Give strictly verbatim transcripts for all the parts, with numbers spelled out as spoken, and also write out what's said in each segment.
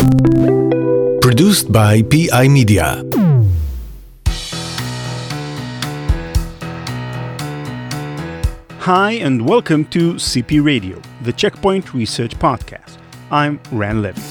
Produced by P I Media. Hi, and welcome to C P Radio, the Checkpoint Research Podcast. I'm Ran Levy.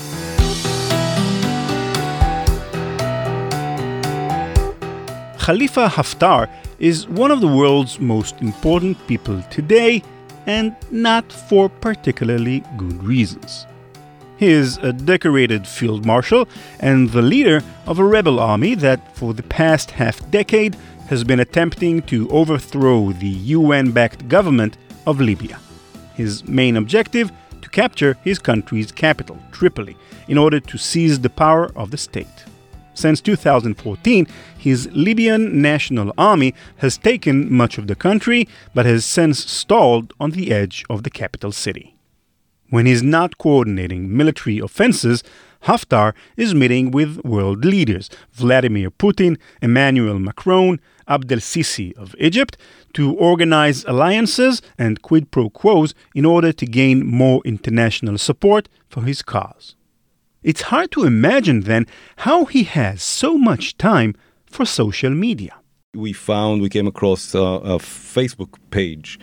Khalifa Haftar is one of the world's most important people today, and not for particularly good reasons. He is a decorated field marshal and the leader of a rebel army that, for the past half-decade, has been attempting to overthrow the U N-backed government of Libya. His main objective: to capture his country's capital, Tripoli, in order to seize the power of the state. Since two thousand fourteen, his Libyan National Army has taken much of the country, but has since stalled on the edge of the capital city. When he's not coordinating military offenses, Haftar is meeting with world leaders, Vladimir Putin, Emmanuel Macron, Abdel Sisi of Egypt, to organize alliances and quid pro quos in order to gain more international support for his cause. It's hard to imagine, then, how he has so much time for social media. We found, we came across uh, a Facebook page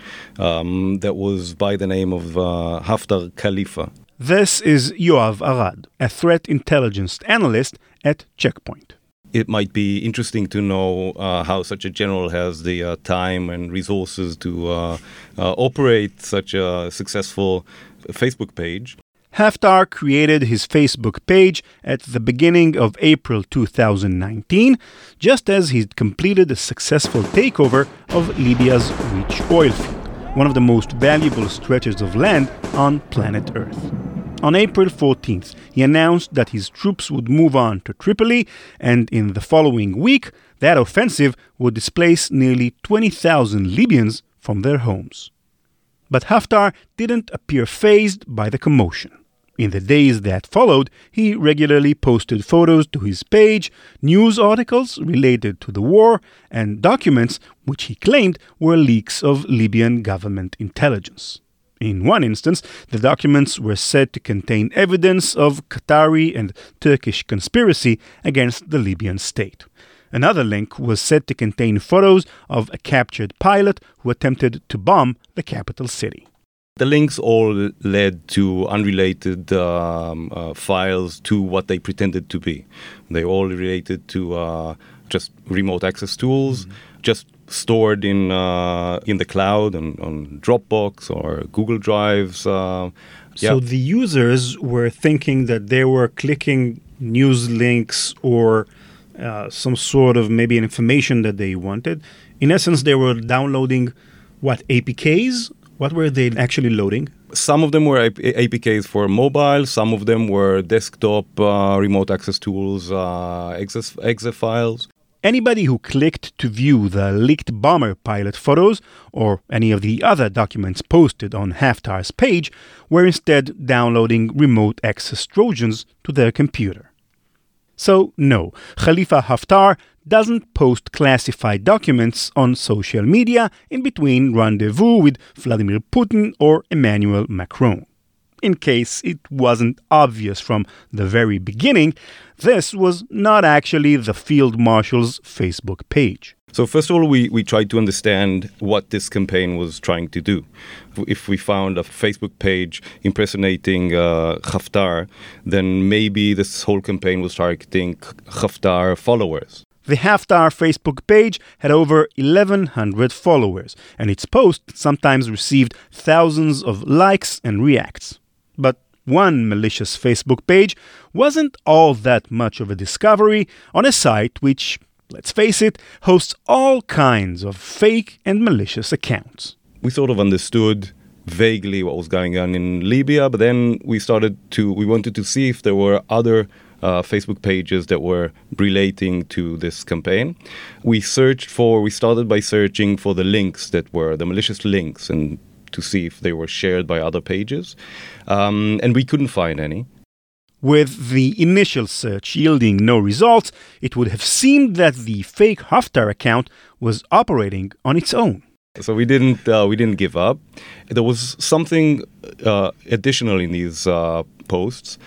um, that was by the name of uh, Haftar Khalifa. This is Yoav Arad, a threat intelligence analyst at Checkpoint. It might be interesting to know uh, how such a general has the uh, time and resources to uh, uh, operate such a successful Facebook page. Haftar created his Facebook page at the beginning of April two thousand nineteen, just as he'd completed a successful takeover of Libya's rich oil field, one of the most valuable stretches of land on planet Earth. On April fourteenth, he announced that his troops would move on to Tripoli, and in the following week, that offensive would displace nearly twenty thousand Libyans from their homes. But Haftar didn't appear fazed by the commotion. In the days that followed, he regularly posted photos to his page, news articles related to the war, and documents which he claimed were leaks of Libyan government intelligence. In one instance, the documents were said to contain evidence of Qatari and Turkish conspiracy against the Libyan state. Another link was said to contain photos of a captured pilot who attempted to bomb the capital city. The links all led to unrelated um, uh, files to what they pretended to be. They all related to uh, just remote access tools, mm-hmm. just stored in uh, in the cloud and on Dropbox or Google Drives. Uh, so yeah. The users were thinking that they were clicking news links or uh, some sort of maybe an information that they wanted. In essence, they were downloading, what, A P Ks? What were they actually loading? Some of them were A P Ks for mobile. Some of them were desktop uh, remote access tools, uh, exe, exe files. Anybody who clicked to view the leaked bomber pilot photos or any of the other documents posted on Haftar's page were instead downloading remote access Trojans to their computer. So, no, Khalifa Haftar doesn't post classified documents on social media in between rendezvous with Vladimir Putin or Emmanuel Macron. In case it wasn't obvious from the very beginning, this was not actually the Field Marshal's Facebook page. So first of all, we, we tried to understand what this campaign was trying to do. If we found a Facebook page impersonating uh, Haftar, then maybe this whole campaign was targeting Haftar followers. The Haftar Facebook page had over eleven hundred followers, and its posts sometimes received thousands of likes and reacts. But one malicious Facebook page wasn't all that much of a discovery on a site which, let's face it, hosts all kinds of fake and malicious accounts. We sort of understood vaguely what was going on in Libya, but then we started to, we wanted to see if there were other uh, Facebook pages that were relating to this campaign. We searched for, we started by searching for the links that were, the malicious links, and to see if they were shared by other pages. Um, and we couldn't find any. With the initial search yielding no results, it would have seemed that the fake Haftar account was operating on its own. So we didn't uh, we didn't give up. There was something uh, additional in these uh, posts.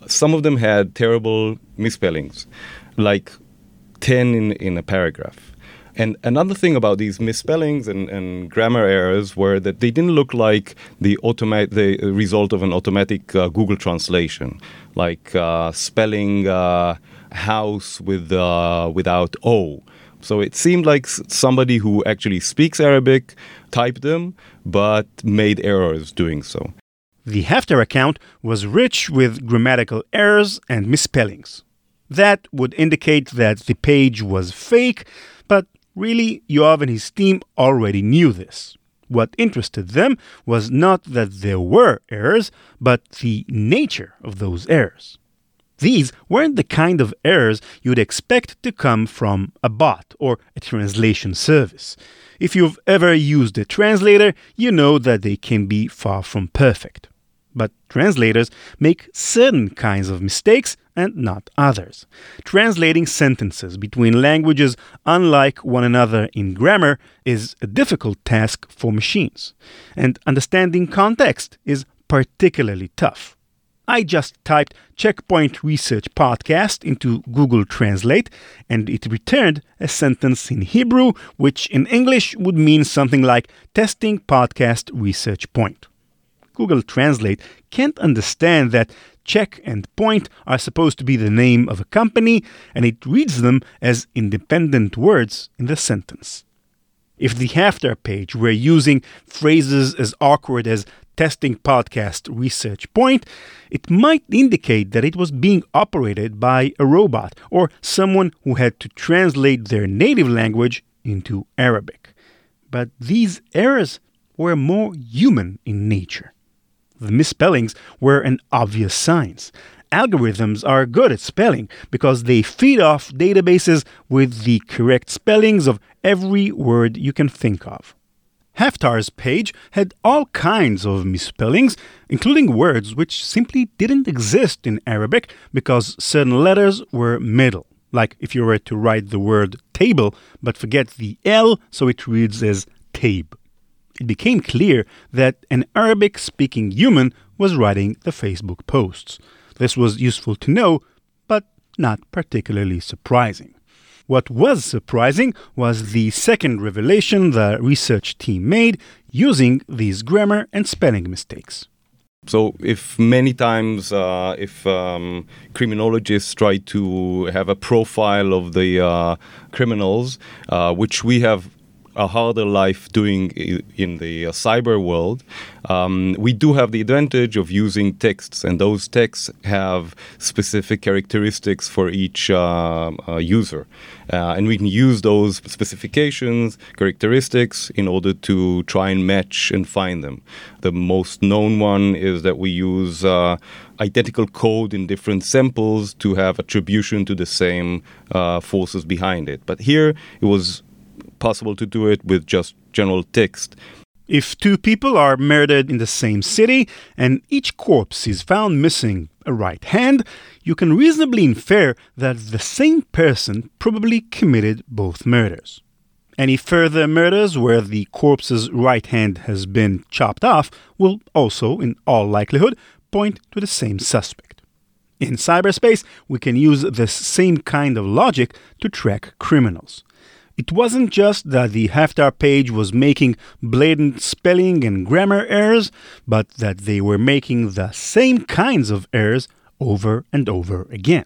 some of them had terrible misspellings, like ten in, in a paragraph. And another thing about these misspellings and, and grammar errors were that they didn't look like the automat- the result of an automatic uh, Google translation, like uh, spelling uh, house with uh, without O. So it seemed like somebody who actually speaks Arabic typed them, but made errors doing so. The Haftar account was rich with grammatical errors and misspellings. That would indicate that the page was fake, but really, Yoav and his team already knew this. What interested them was not that there were errors, but the nature of those errors. These weren't the kind of errors you'd expect to come from a bot or a translation service. If you've ever used a translator, you know that they can be far from perfect. But translators make certain kinds of mistakes and not others. Translating sentences between languages unlike one another in grammar is a difficult task for machines. And understanding context is particularly tough. I just typed Checkpoint Research Podcast into Google Translate, and it returned a sentence in Hebrew, which in English would mean something like Testing Podcast Research Point. Google Translate can't understand that check and point are supposed to be the name of a company, and it reads them as independent words in the sentence. If the Haftar page were using phrases as awkward as testing podcast research point, it might indicate that it was being operated by a robot or someone who had to translate their native language into Arabic. But these errors were more human in nature. The misspellings were an obvious sign. Algorithms are good at spelling because they feed off databases with the correct spellings of every word you can think of. Haftar's page had all kinds of misspellings, including words which simply didn't exist in Arabic because certain letters were middle. Like if you were to write the word table but forget the L, so it reads as tabe. It became clear that an Arabic-speaking human was writing the Facebook posts. This was useful to know, but not particularly surprising. What was surprising was the second revelation the research team made using these grammar and spelling mistakes. So if many times, uh, if um, criminologists try to have a profile of the uh, criminals, uh, which we have a harder life doing in the uh, cyber world, um, we do have the advantage of using texts, and those texts have specific characteristics for each uh, uh, user. Uh, and we can use those specifications, characteristics, in order to try and match and find them. The most known one is that we use uh, identical code in different samples to have attribution to the same uh, forces behind it. But here, it was possible to do it with just general text. If two people are murdered in the same city and each corpse is found missing a right hand, you can reasonably infer that the same person probably committed both murders. Any further murders where the corpse's right hand has been chopped off will also, in all likelihood, point to the same suspect. In cyberspace, we can use this same kind of logic to track criminals. It wasn't just that the Haftar page was making blatant spelling and grammar errors, but that they were making the same kinds of errors over and over again.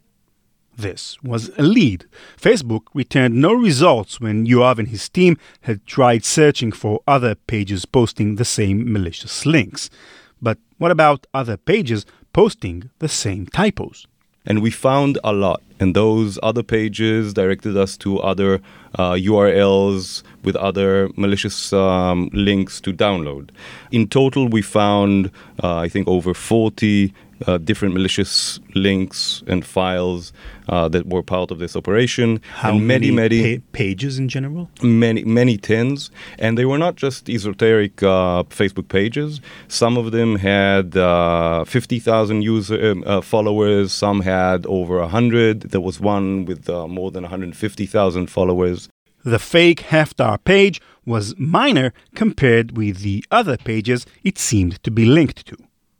This was a lead. Facebook returned no results when Yoav and his team had tried searching for other pages posting the same malicious links. But what about other pages posting the same typos? And we found a lot. And those other pages directed us to other uh, U R Ls with other malicious um, links to download. In total, we found, uh, I think, over forty uh, different malicious links and files uh, that were part of this operation. How and many, many, many pa- pages in general? Many, many tens. And they were not just esoteric uh, Facebook pages. Some of them had uh, fifty thousand user um, uh, followers. Some had over one hundred. There was one with uh, more than one hundred fifty thousand followers. The fake Haftar page was minor compared with the other pages it seemed to be linked to.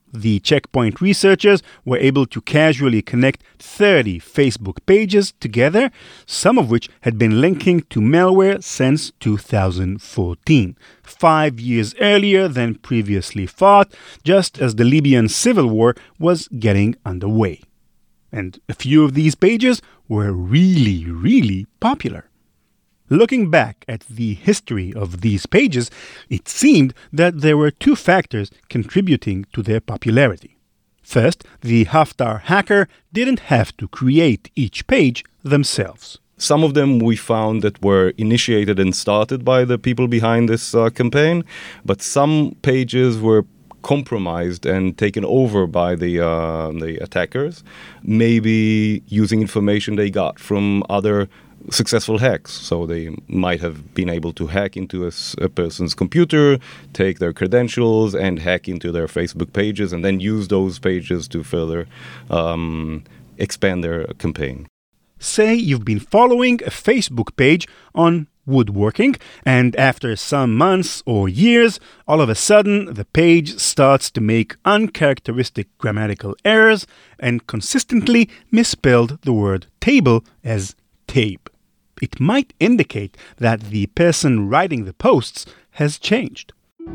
The Checkpoint researchers were able to casually connect thirty Facebook pages together, some of which had been linking to malware since two thousand fourteen, five years earlier than previously thought, just as the Libyan civil war was getting underway. And a few of these pages were really, really popular. Looking back at the history of these pages, it seemed that there were two factors contributing to their popularity. First, the Haftar hacker didn't have to create each page themselves. Some of them we found that were initiated and started by the people behind this uh, campaign, but some pages were compromised and taken over by the uh, the attackers, maybe using information they got from other successful hacks. So they might have been able to hack into a, a person's computer, take their credentials, and hack into their Facebook pages, and then use those pages to further um, expand their campaign. Say you've been following a Facebook page on woodworking, and after some months or years, all of a sudden the page starts to make uncharacteristic grammatical errors and consistently misspelled the word table as tape. It might indicate that the person writing the posts has changed.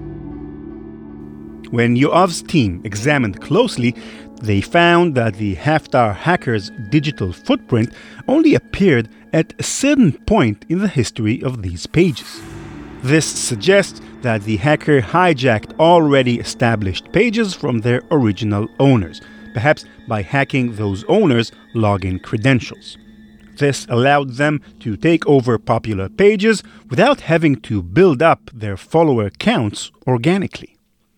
When Yoav's team examined closely, they found that the Haftar hacker's digital footprint only appeared at a certain point in the history of these pages. This suggests that the hacker hijacked already established pages from their original owners, perhaps by hacking those owners' login credentials. This allowed them to take over popular pages without having to build up their follower counts organically.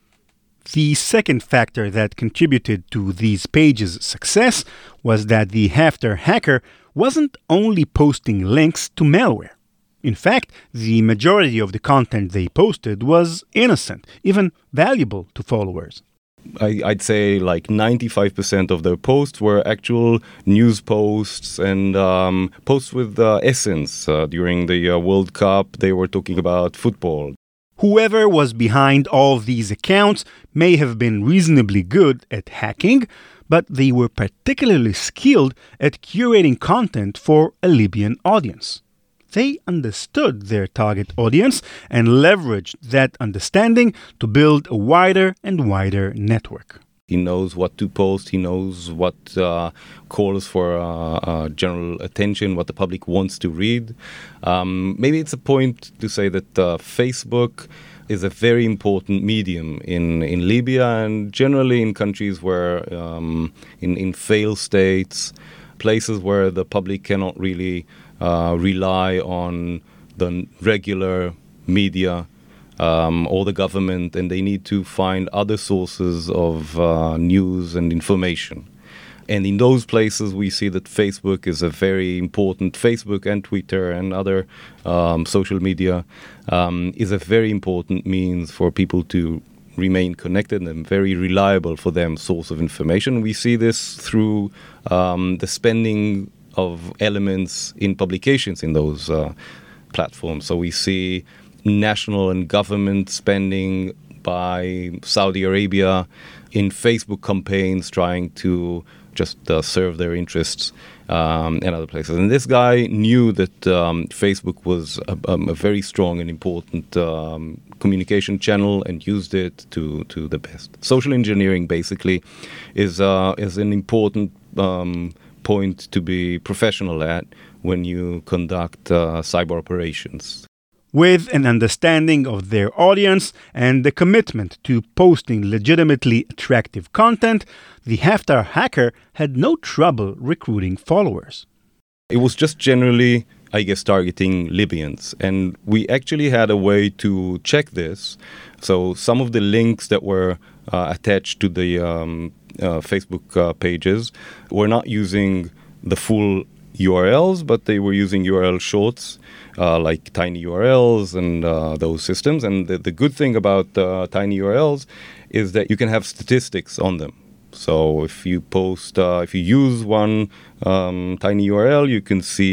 The second factor that contributed to these pages' success was that the Haftar hacker wasn't only posting links to malware. In fact, the majority of the content they posted was innocent, even valuable to followers. I, I'd say like ninety-five percent of their posts were actual news posts and um, posts with uh, essence. Uh, during the uh, World Cup, they were talking about football. Whoever was behind all these accounts may have been reasonably good at hacking, but they were particularly skilled at curating content for a Libyan audience. They understood their target audience and leveraged that understanding to build a wider and wider network. He knows what to post, he knows what uh, calls for uh, uh, general attention, what the public wants to read. Um, maybe it's a point to say that uh, Facebook is a very important medium in, in Libya and generally in countries where, um, in, in failed states, places where the public cannot really uh, rely on the regular media um, or the government, and they need to find other sources of uh, news and information. And in those places, we see that Facebook is a very important, Facebook and Twitter and other um, social media um, is a very important means for people to remain connected and very reliable for them source of information. We see this through um, the spending of elements in publications in those uh, platforms. So we see national and government spending by Saudi Arabia in Facebook campaigns trying to just uh, serve their interests um, in other places. And this guy knew that um, Facebook was a, um, a very strong and important um, communication channel and used it to, to the best. Social engineering basically is, uh, is an important um, point to be professional at when you conduct uh, cyber operations. With an understanding of their audience and the commitment to posting legitimately attractive content, the Haftar hacker had no trouble recruiting followers. It was just generally, I guess, targeting Libyans. And we actually had a way to check this. So some of the links that were uh, attached to the um, uh, Facebook uh, pages were not using the full U R Ls, but they were using U R L shorts, uh, like tiny U R Ls and uh, those systems. And the, the good thing about uh, tiny U R Ls is that you can have statistics on them. So if you post, uh, if you use one um, tiny U R L, you can see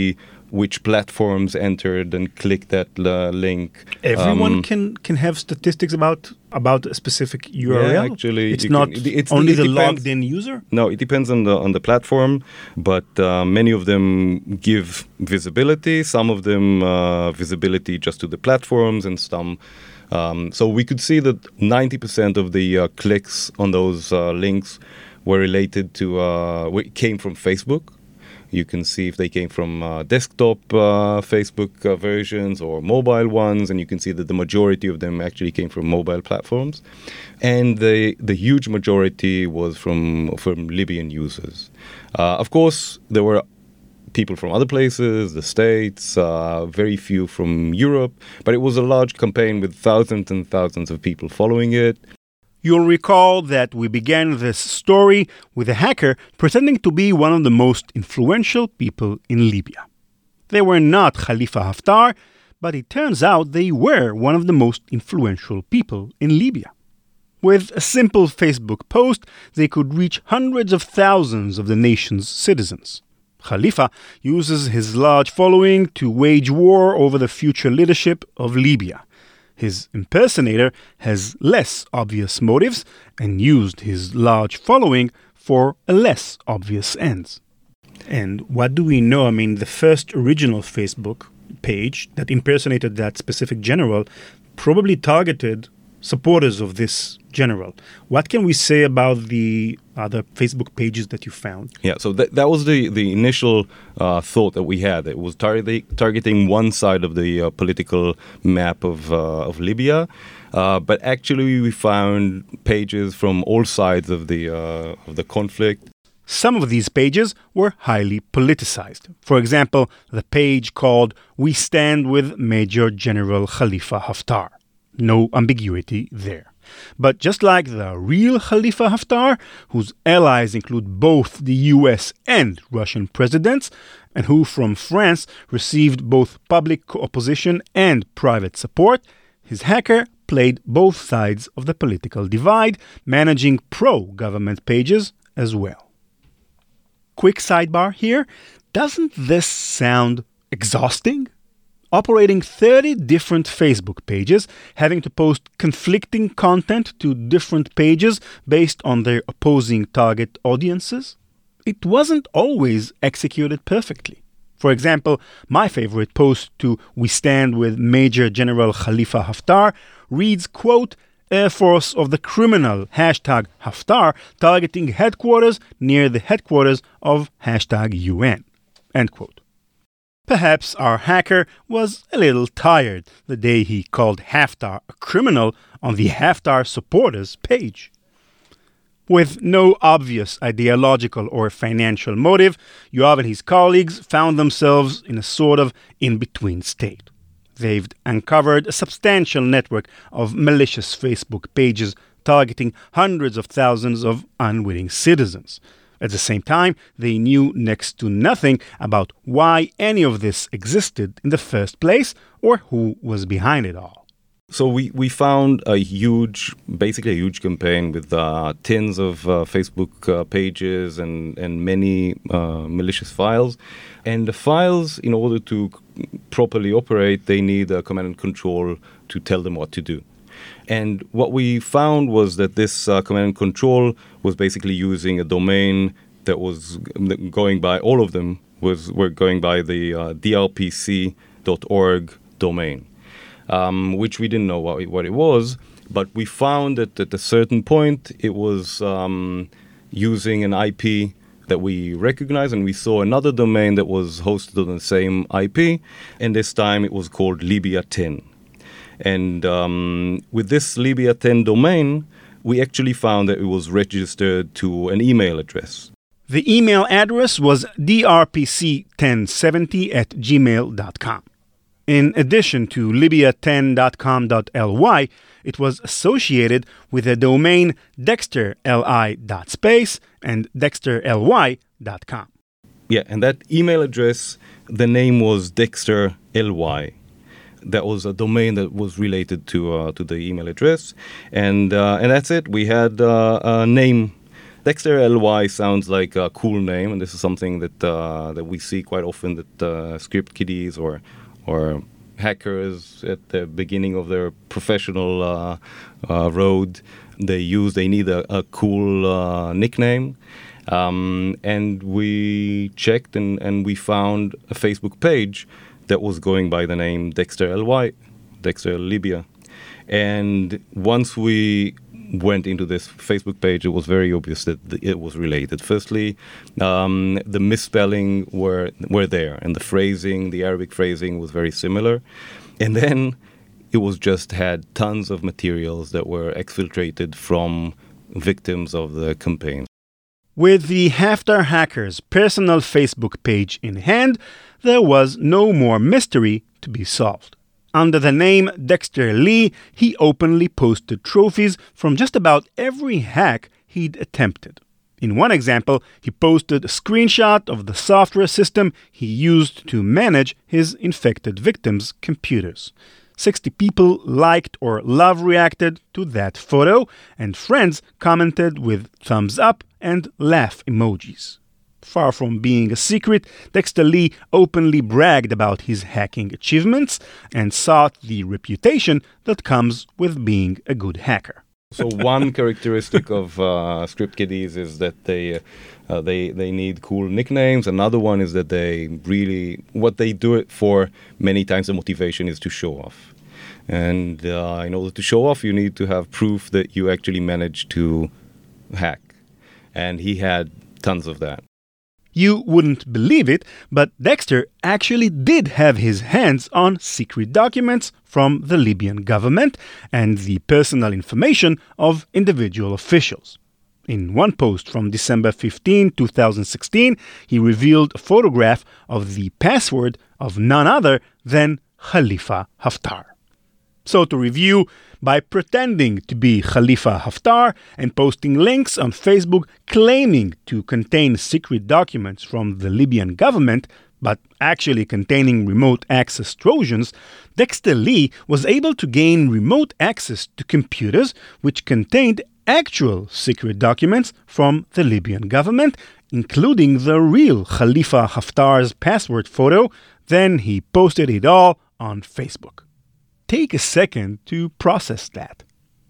which platforms entered and clicked that uh, link. Everyone Um, can can have statistics about about a specific U R L. Yeah, actually, it's you not can- it's- only it the depends. logged in user. No, it depends on the on the platform, but uh, many of them give visibility. Some of them uh, visibility just to the platforms, and some. Um, so we could see that ninety percent of the uh, clicks on those uh, links were related to uh, w- came from Facebook. You can see if they came from uh, desktop uh, Facebook uh, versions or mobile ones, and you can see that the majority of them actually came from mobile platforms, and the the huge majority was from from Libyan users. Uh, of course, there were people from other places, the States, uh, very few from Europe, but it was a large campaign with thousands and thousands of people following it. You'll recall that we began this story with a hacker pretending to be one of the most influential people in Libya. They were not Khalifa Haftar, but it turns out they were one of the most influential people in Libya. With a simple Facebook post, they could reach hundreds of thousands of the nation's citizens. Khalifa uses his large following to wage war over the future leadership of Libya. His impersonator has less obvious motives and used his large following for a less obvious ends. And what do we know? I mean, the first original Facebook page that impersonated that specific general probably targeted supporters of this general. What can we say about the other Facebook pages that you found? Yeah, so that that was the the initial uh, thought that we had. It was tar- targeting one side of the uh, political map of uh, of Libya, uh, but actually we found pages from all sides of the uh, of the conflict. Some of these pages were highly politicized. For example, the page called "We Stand with Major General Khalifa Haftar." No ambiguity there. But just like the real Khalifa Haftar, whose allies include both the U S and Russian presidents, and who from France received both public opposition and private support, his hacker played both sides of the political divide, managing pro-government pages as well. Quick sidebar here. Doesn't this sound exhausting? Operating thirty different Facebook pages, having to post conflicting content to different pages based on their opposing target audiences? It wasn't always executed perfectly. For example, my favorite post to "We Stand with Major General Khalifa Haftar" reads, quote, "Air Force of the criminal hashtag Haftar targeting headquarters near the headquarters of hashtag U N," end quote. Perhaps our hacker was a little tired the day he called Haftar a criminal on the Haftar supporters page. With no obvious ideological or financial motive, Yoav and his colleagues found themselves in a sort of in-between state. They've uncovered a substantial network of malicious Facebook pages targeting hundreds of thousands of unwitting citizens. At the same time, they knew next to nothing about why any of this existed in the first place or who was behind it all. So we, we found a huge, basically a huge campaign with uh, tens of uh, Facebook uh, pages and, and many uh, malicious files. And the files, in order to properly operate, they need a command and control to tell them what to do. And what we found was that this uh, command and control was basically using a domain that was going by, all of them was were going by the uh, D R P C dot org domain, um, which we didn't know what it, what it was, but we found that at a certain point it was um, using an I P that we recognized, and we saw another domain that was hosted on the same I P, and this time it was called Libya ten. And um, with this Libya ten domain, we actually found that it was registered to an email address. The email address was d r p c ten seventy at gmail dot com. In addition to libya ten dot com dot l y, it was associated with the domain dexter li dot space and dexter l y dot com. Yeah, and that email address, the name was Dexter L Y. That was a domain that was related to uh, to the email address, and uh, and that's it. We had uh, a name Dexter L Y sounds like a cool name, and this is something that uh, that we see quite often, that uh, script kiddies or or hackers at the beginning of their professional uh, uh, road, they use, they need a, a cool uh, nickname. Um, and we checked and, and we found a Facebook page that was going by the name Dexter L Y, Dexter Libya. And once we went into this Facebook page, it was very obvious that it was related. Firstly, um, the misspelling were were there, and the phrasing, the Arabic phrasing, was very similar. And then it was just had tons of materials that were exfiltrated from victims of the campaign. With the Haftar hacker's personal Facebook page in hand, there was no more mystery to be solved. Under the name Dexter Lee, he openly posted trophies from just about every hack he'd attempted. In one example, he posted a screenshot of the software system he used to manage his infected victims' computers. sixty people liked or love reacted to that photo, and friends commented with thumbs up and laugh emojis. Far from being a secret, Dexter Lee openly bragged about his hacking achievements and sought the reputation that comes with being a good hacker. So one characteristic of uh, script kiddies is that they uh, they they need cool nicknames. Another one is that they really, what they do it for many times, the motivation is to show off. And uh, in order to show off, you need to have proof that you actually managed to hack. And he had tons of that. You wouldn't believe it, but Dexter actually did have his hands on secret documents from the Libyan government and the personal information of individual officials. In one post from December fifteenth, twenty sixteen, he revealed a photograph of the password of none other than Khalifa Haftar. So to review, by pretending to be Khalifa Haftar and posting links on Facebook claiming to contain secret documents from the Libyan government, but actually containing remote access Trojans, Dexter Lee was able to gain remote access to computers which contained actual secret documents from the Libyan government, including the real Khalifa Haftar's password photo. Then he posted it all on Facebook. Take a second to process that.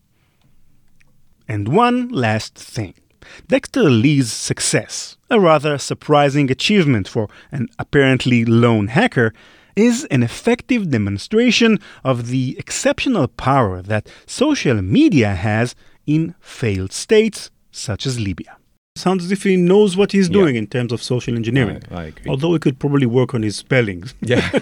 And one last thing. Dexter Lee's success, a rather surprising achievement for an apparently lone hacker, is an effective demonstration of the exceptional power that social media has in failed states such as Libya. Sounds as if he knows what he's doing yeah. in terms of social engineering. I, I agree. Although he could probably work on his spellings. Yeah.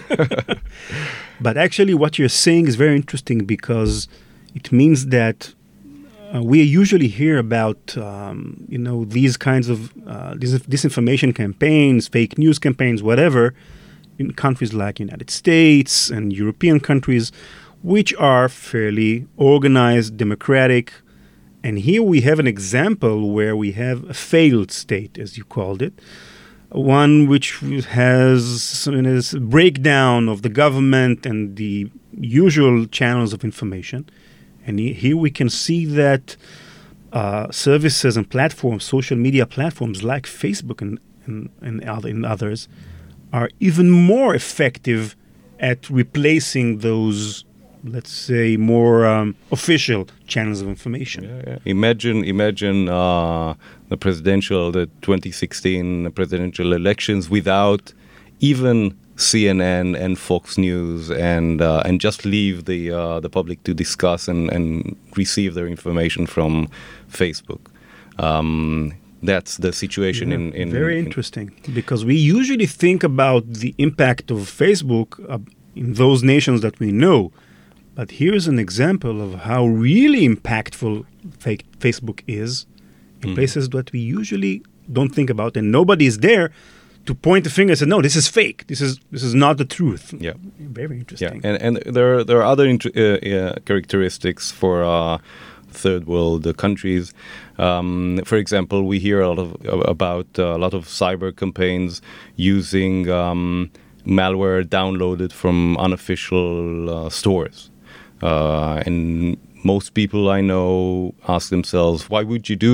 But actually what you're saying is very interesting because it means that uh, we usually hear about, um, you know, these kinds of uh, dis- disinformation campaigns, fake news campaigns, whatever, in countries like United States and European countries, which are fairly organized, democratic. And here we have an example where we have a failed state, as you called it, one which has a breakdown of the government and the usual channels of information. And here we can see that uh, services and platforms, social media platforms like Facebook and, and, and, other, and others, are even more effective at replacing those, let's say, more um, official channels of information. Yeah, yeah. Imagine, imagine uh, the presidential, the twenty sixteen presidential elections without even C N N and Fox News, and uh, and just leave the uh, the public to discuss and, and receive their information from Facebook. Um, that's the situation yeah, in, in very in, interesting, because we usually think about the impact of Facebook uh, in those nations that we know. But here's an example of how really impactful fake Facebook is in mm. places that we usually don't think about, and nobody is there to point the finger and say, no, this is fake. This is this is not the truth. Yeah. Very interesting. Yeah, and, and there, are, there are other int- uh, uh, characteristics for uh, third world uh, countries. Um, for example, we hear a lot of, about uh, a lot of cyber campaigns using um, malware downloaded from unofficial uh, stores. Uh, and most people I know ask themselves, why would you do that?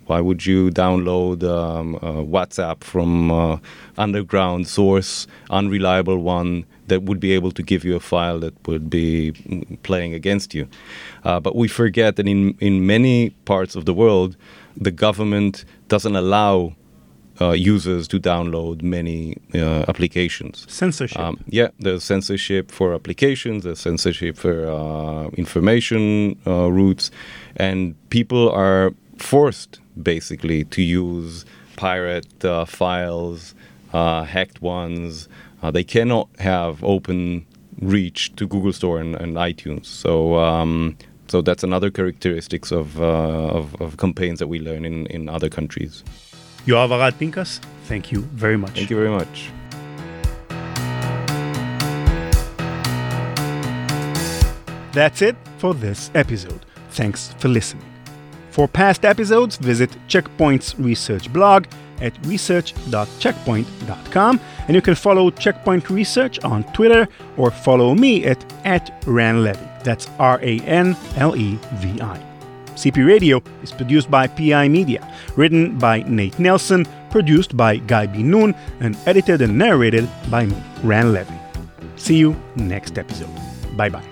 Why would you download um, uh, WhatsApp from uh, underground source, unreliable one that would be able to give you a file that would be playing against you? Uh, but we forget that in, in many parts of the world, the government doesn't allow uh, users to download many uh, applications. Censorship. Um, yeah, there's censorship for applications, there's censorship for uh, information uh, routes, and people are forced basically to use pirate uh, files, uh, hacked ones. Uh, they cannot have open reach to Google Store and, and iTunes. So um, so that's another characteristics of, uh, of, of campaigns that we learn in, in other countries. Yoav Arad Pinkas, thank you very much. Thank you very much. That's it for this episode. Thanks for listening. For past episodes, visit Checkpoint's research blog at research dot checkpoint dot com, and you can follow Checkpoint Research on Twitter or follow me at, at ranlevy. That's R A N L E V I. C P Radio is produced by P I Media, written by Nate Nelson, produced by Guy Bin-Nun, and edited and narrated by me, Ran Levy. See you next episode. Bye-bye.